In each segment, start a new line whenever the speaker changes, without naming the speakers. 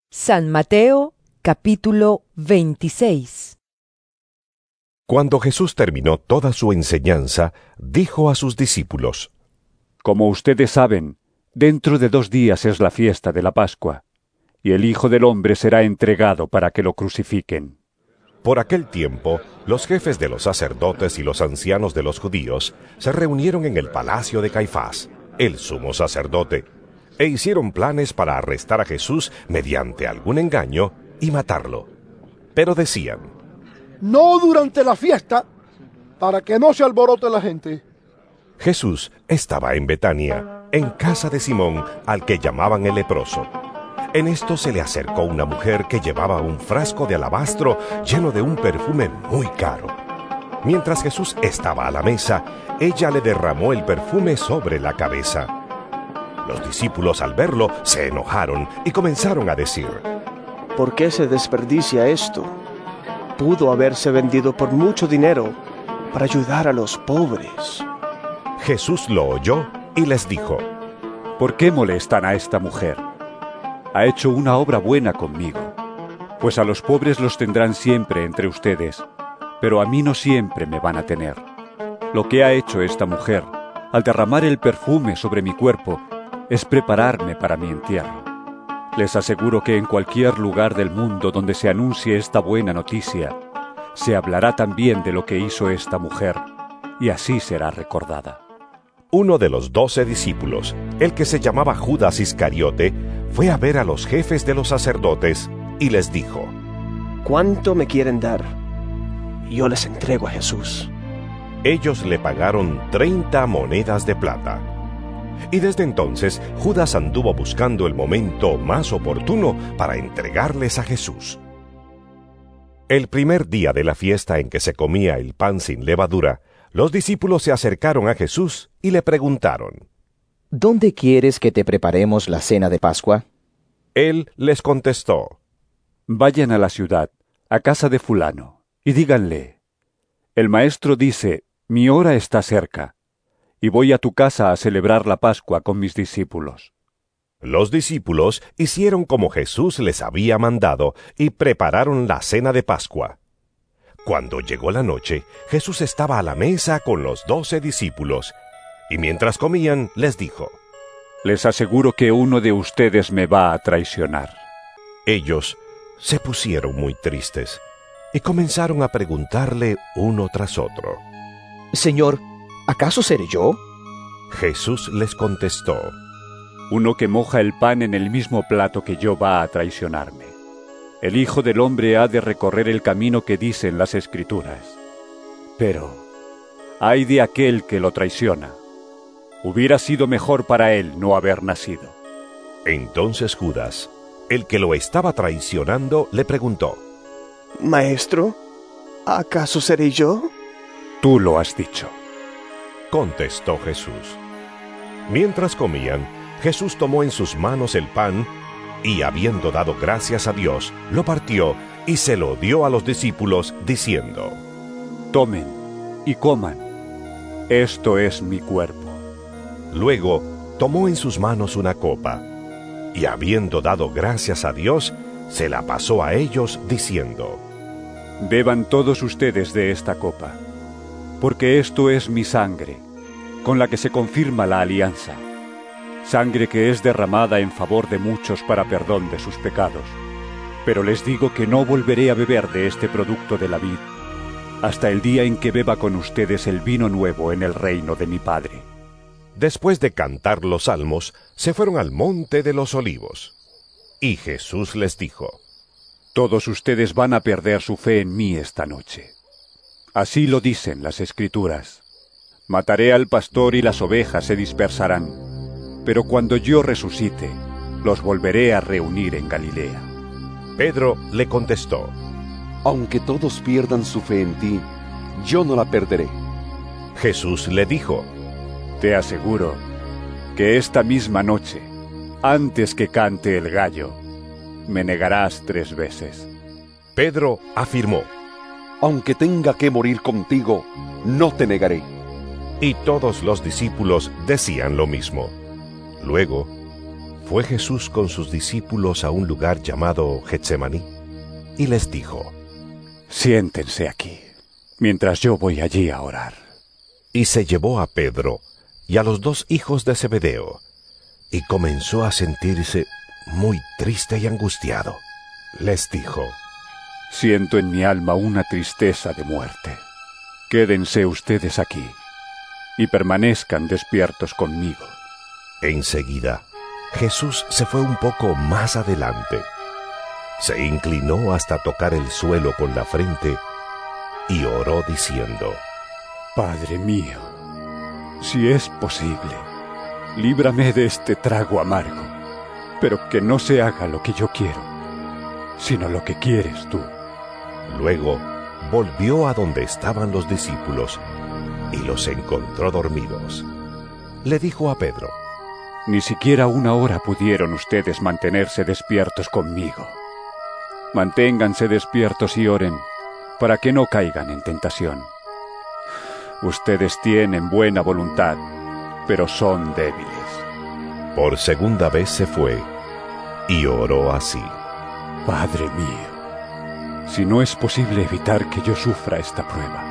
San Mateo, capítulo 26.
Cuando Jesús terminó toda su enseñanza, dijo a sus discípulos:
Como ustedes saben, dentro de 2 días es la fiesta de la Pascua, y el Hijo del Hombre será entregado para que lo crucifiquen.
Por aquel tiempo, los jefes de los sacerdotes y los ancianos de los judíos se reunieron en el palacio de Caifás, el sumo sacerdote, e hicieron planes para arrestar a Jesús mediante algún engaño y matarlo. Pero decían:
no durante la fiesta, para que no se alborote la gente.
Jesús estaba en Betania, en casa de Simón, al que llamaban el leproso. En esto se le acercó una mujer que llevaba un frasco de alabastro lleno de un perfume muy caro. Mientras Jesús estaba a la mesa, ella le derramó el perfume sobre la cabeza. Los discípulos, al verlo, se enojaron y comenzaron a decir:
¿por qué se desperdicia esto? Pudo haberse vendido por mucho dinero para ayudar a los pobres.
Jesús lo oyó y les dijo:
¿por qué molestan a esta mujer? Ha hecho una obra buena conmigo, pues a los pobres los tendrán siempre entre ustedes, pero a mí no siempre me van a tener. Lo que ha hecho esta mujer, al derramar el perfume sobre mi cuerpo, es prepararme para mi entierro. Les aseguro que en cualquier lugar del mundo donde se anuncie esta buena noticia, se hablará también de lo que hizo esta mujer, y así será recordada.
Uno de los 12 discípulos, el que se llamaba Judas Iscariote, fue a ver a los jefes de los sacerdotes y les dijo:
¿cuánto me quieren dar? Yo les entrego a Jesús.
Ellos le pagaron 30 monedas de plata. Y desde entonces Judas anduvo buscando el momento más oportuno para entregarles a Jesús. El primer día de la fiesta en que se comía el pan sin levadura, los discípulos se acercaron a Jesús y le preguntaron:
¿dónde quieres que te preparemos la cena de Pascua?
Él les contestó:
vayan a la ciudad, a casa de fulano, y díganle: el maestro dice, mi hora está cerca, y voy a tu casa a celebrar la Pascua con mis discípulos.
Los discípulos hicieron como Jesús les había mandado y prepararon la cena de Pascua. Cuando llegó la noche, Jesús estaba a la mesa con los 12 discípulos, y mientras comían les dijo:
les aseguro que uno de ustedes me va a traicionar.
Ellos se pusieron muy tristes y comenzaron a preguntarle uno tras otro:
Señor, ¿acaso seré yo?
Jesús les contestó:
uno que moja el pan en el mismo plato que yo va a traicionarme. El Hijo del Hombre ha de recorrer el camino que dicen las Escrituras. Pero ay de aquel que lo traiciona. Hubiera sido mejor para él no haber nacido.
Entonces Judas, el que lo estaba traicionando, le preguntó:
Maestro, ¿acaso seré yo?
Tú lo has dicho,
contestó Jesús. Mientras comían, Jesús tomó en sus manos el pan y, habiendo dado gracias a Dios, lo partió y se lo dio a los discípulos, diciendo:
tomen y coman, esto es mi cuerpo.
Luego tomó en sus manos una copa y, habiendo dado gracias a Dios, se la pasó a ellos, diciendo:
beban todos ustedes de esta copa, porque esto es mi sangre, con la que se confirma la alianza, sangre que es derramada en favor de muchos para perdón de sus pecados. Pero les digo que no volveré a beber de este producto de la vid, hasta el día en que beba con ustedes el vino nuevo en el reino de mi Padre.
Después de cantar los salmos, se fueron al monte de los olivos. Y Jesús les dijo:
todos ustedes van a perder su fe en mí esta noche. Así lo dicen las Escrituras. Mataré al pastor y las ovejas se dispersarán, pero cuando yo resucite, los volveré a reunir en Galilea.
Pedro le contestó:
aunque todos pierdan su fe en ti, yo no la perderé.
Jesús le dijo:
te aseguro que esta misma noche, antes que cante el gallo, me negarás 3 veces.
Pedro afirmó:
aunque tenga que morir contigo, no te negaré.
Y todos los discípulos decían lo mismo. Luego, Fue Jesús con sus discípulos a un lugar llamado Getsemaní y les dijo:
Siéntense aquí, mientras yo voy allí a orar.
Y se llevó a Pedro y a los 2 hijos de Zebedeo, y comenzó a sentirse muy triste y angustiado. Les dijo:
Siento en mi alma una tristeza de muerte. Quédense ustedes aquí y permanezcan despiertos conmigo.
Enseguida, Jesús se fue un poco más adelante. Se inclinó hasta tocar el suelo con la frente y oró diciendo:
Padre mío, si es posible, líbrame de este trago amargo, pero que no se haga lo que yo quiero, sino lo que quieres tú.
Luego volvió a donde estaban los discípulos y los encontró dormidos. Le dijo a Pedro:
Ni siquiera 1 hora pudieron ustedes mantenerse despiertos conmigo. Manténganse despiertos y oren, para que no caigan en tentación. Ustedes tienen buena voluntad, pero son débiles.
Por segunda vez se fue y oró así:
Padre mío, si no es posible evitar que yo sufra esta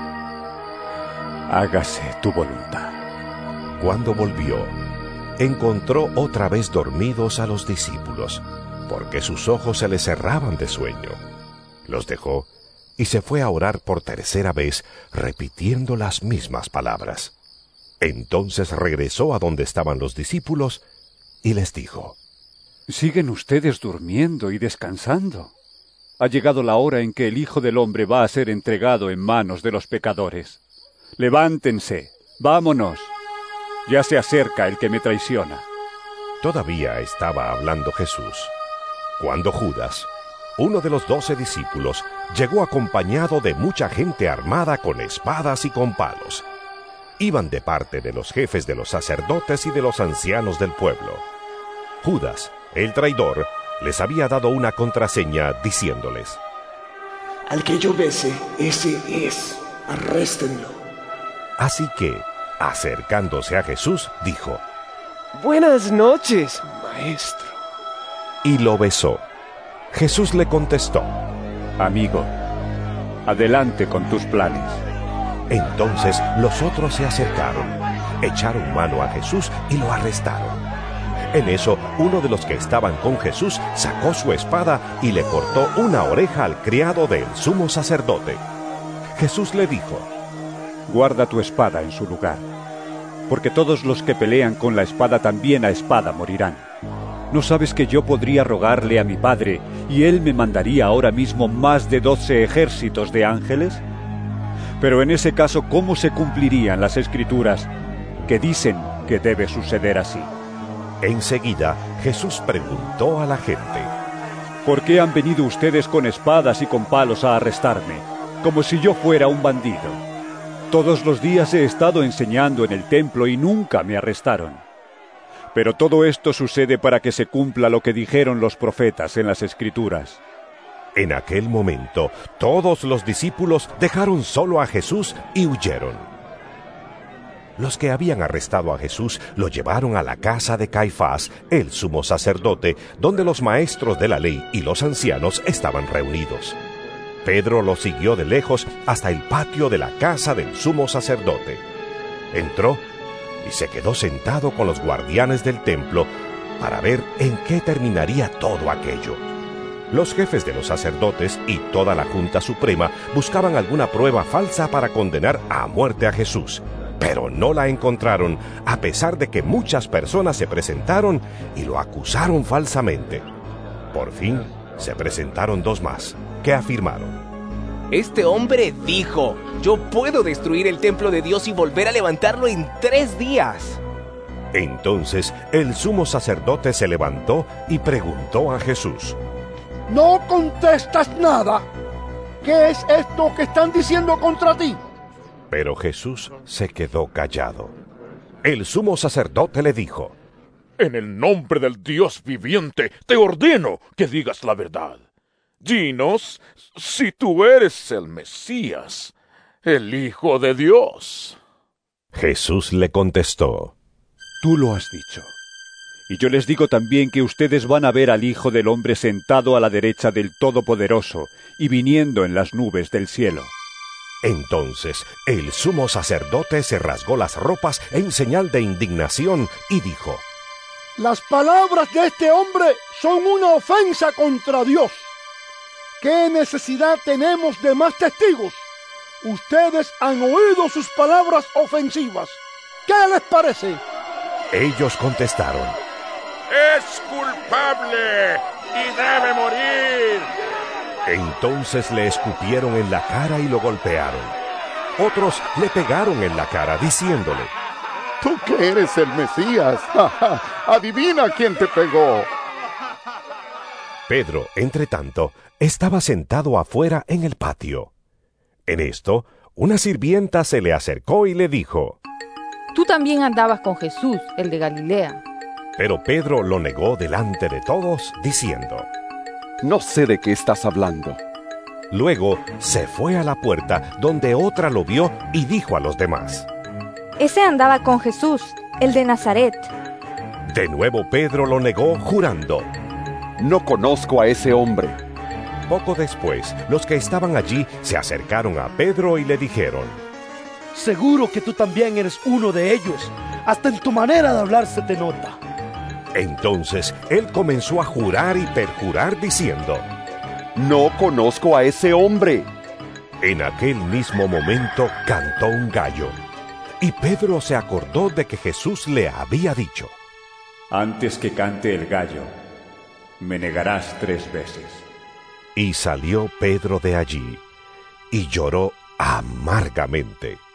prueba, hágase tu voluntad.
Cuando volvió, encontró otra vez dormidos a los discípulos, porque sus ojos se les cerraban de sueño. Los dejó y se fue a orar por tercera vez, repitiendo las mismas palabras. Entonces regresó a donde estaban los discípulos y les dijo:
¿Siguen ustedes durmiendo y descansando? Ha llegado la hora en que el Hijo del Hombre va a ser entregado en manos de los pecadores. Levántense, vámonos. Ya se acerca el que me traiciona.
Todavía estaba hablando Jesús, cuando Judas, uno de los 12 discípulos, llegó acompañado de mucha gente armada con espadas y con palos. Iban de parte de los jefes de los sacerdotes y de los ancianos del pueblo. Judas, el traidor, les había dado una contraseña diciéndoles:
Al que yo bese, ese es. Arréstenlo.
Así que, acercándose a Jesús, dijo:
Buenas noches, maestro.
Y lo besó. Jesús le contestó:
Amigo, adelante con tus planes.
Entonces los otros se acercaron, echaron mano a Jesús y lo arrestaron. En eso, uno de los que estaban con Jesús sacó su espada y le cortó una oreja al criado del sumo sacerdote. Jesús le dijo:
Guarda tu espada en su lugar, porque todos los que pelean con la espada también a espada morirán. ¿No sabes que yo podría rogarle a mi Padre y Él me mandaría ahora mismo más de 12 ejércitos de ángeles? Pero en ese caso, ¿cómo se cumplirían las Escrituras que dicen que debe suceder así?
Enseguida, Jesús preguntó a la gente:
¿Por qué han venido ustedes con espadas y con palos a arrestarme, como si yo fuera un bandido? Todos los días he estado enseñando en el templo y nunca me arrestaron. Pero todo esto sucede para que se cumpla lo que dijeron los profetas en las Escrituras.
En aquel momento, todos los discípulos dejaron solo a Jesús y huyeron. Los que habían arrestado a Jesús lo llevaron a la casa de Caifás, el sumo sacerdote, donde los maestros de la ley y los ancianos estaban reunidos. Pedro lo siguió de lejos hasta el patio de la casa del sumo sacerdote. Entró y se quedó sentado con los guardianes del templo para ver en qué terminaría todo aquello. Los jefes de los sacerdotes y toda la Junta Suprema buscaban alguna prueba falsa para condenar a muerte a Jesús, pero no la encontraron, a pesar de que muchas personas se presentaron y lo acusaron falsamente. Por fin, se presentaron 2 más, que afirmaron:
Este hombre dijo: yo puedo destruir el templo de Dios y volver a levantarlo en 3 días.
Entonces el sumo sacerdote se levantó y preguntó a Jesús:
¿No contestas nada? ¿Qué es esto que están diciendo contra ti?
Pero Jesús se quedó callado. El sumo sacerdote le dijo:
En el nombre del Dios viviente, te ordeno que digas la verdad. Dinos si tú eres el Mesías, el Hijo de Dios.
Jesús le contestó:
Tú lo has dicho. Y yo les digo también que ustedes van a ver al Hijo del Hombre sentado a la derecha del Todopoderoso y viniendo en las nubes del cielo.
Entonces el sumo sacerdote se rasgó las ropas en señal de indignación y dijo:
Las palabras de este hombre son una ofensa contra Dios. ¿Qué necesidad tenemos de más testigos? Ustedes han oído sus palabras ofensivas. ¿Qué les parece?
Ellos contestaron:
¡Es culpable y debe morir!
Entonces le escupieron en la cara y lo golpearon. Otros le pegaron en la cara diciéndole:
Tú que eres el Mesías, adivina quién te pegó.
Pedro, entre tanto, estaba sentado afuera en el patio. En esto, una sirvienta se le acercó y le dijo:
Tú también andabas con Jesús, el de Galilea.
Pero Pedro lo negó delante de todos, diciendo:
No sé de qué estás hablando.
Luego se fue a la puerta, donde otra lo vio y dijo a los demás:
Ese andaba con Jesús, el de Nazaret.
De nuevo Pedro lo negó, jurando:
No conozco a ese hombre.
Poco después, los que estaban allí se acercaron a Pedro y le dijeron:
Seguro que tú también eres uno de ellos. Hasta en tu manera de hablar se te nota.
Entonces él comenzó a jurar y perjurar diciendo:
No conozco a ese hombre.
En aquel mismo momento cantó un gallo, y Pedro se acordó de que Jesús le había dicho:
Antes que cante el gallo, me negarás 3 veces.
Y salió Pedro de allí, y lloró amargamente.